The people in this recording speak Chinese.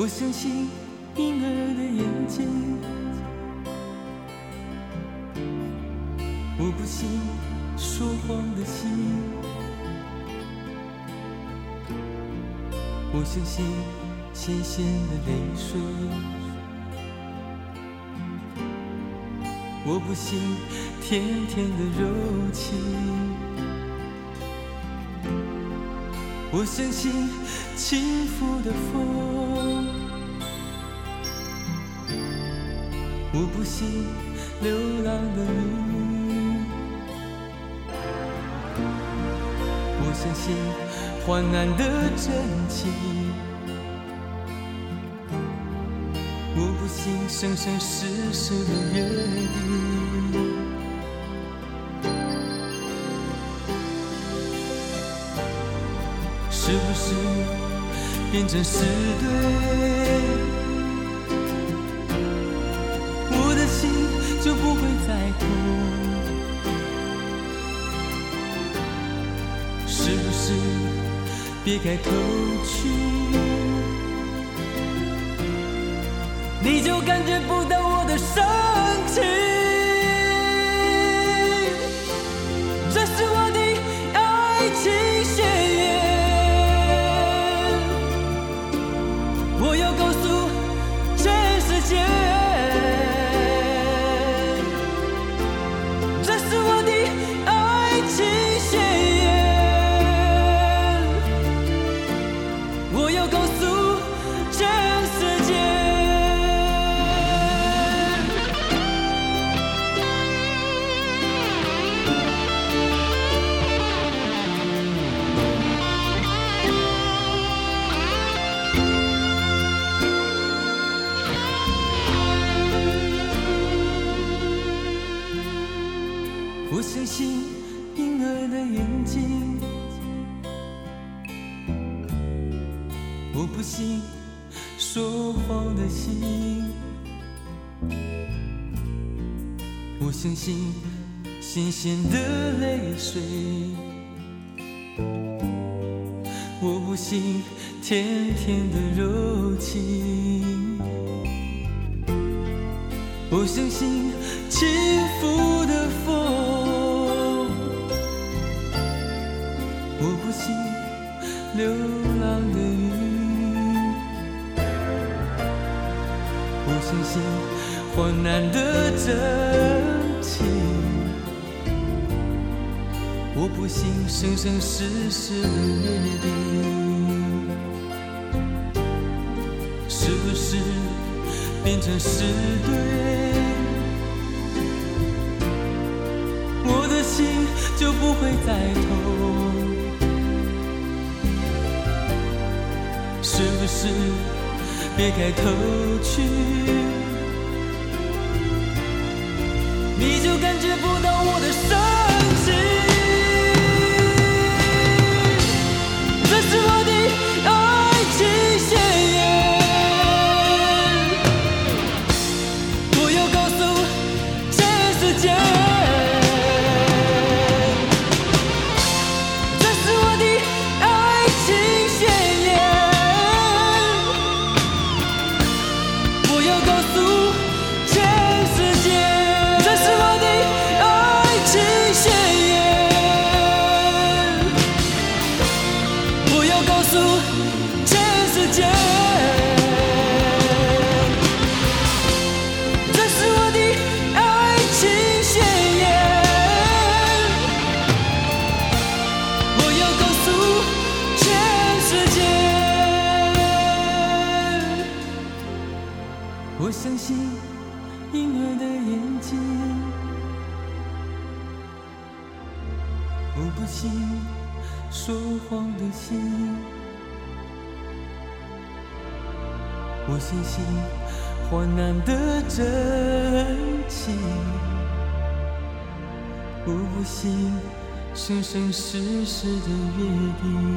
我相信婴儿的眼睛，我不信说谎的心，我相信咸咸的泪水，我不信甜甜的柔情，我相信轻拂的风，我不信流浪的鱼，我相信患难的真情，我不信生生世世的约定。是不是变成是对？我的心就不会再痛。是不是别开口去，你就感觉不到我的生气？这是我的爱情宣言。我要告诉全世界，这是我的爱情宣言。我要告诉全世界。我相信婴儿的眼睛，我不信说谎的心，我相信咸咸的泪水，我不信甜甜的柔情，我相信轻拂的风，我不信流浪的鱼，我相信患难的真情，我不信生生世世的约定。是不是变成是对？我的心就不会再痛。是不是别开头去，你就感觉不到我的生气？这是我的爱情宣言。我要告诉全世界，这是我的爱情宣言。我要告诉全世界，这是我的爱情宣言。我要告诉全世界，这是我的爱情宣言。我要告诉全世界，我相信婴儿的眼睛，我不信说谎的心，我相信患难的真情，我不信生生世世的约定。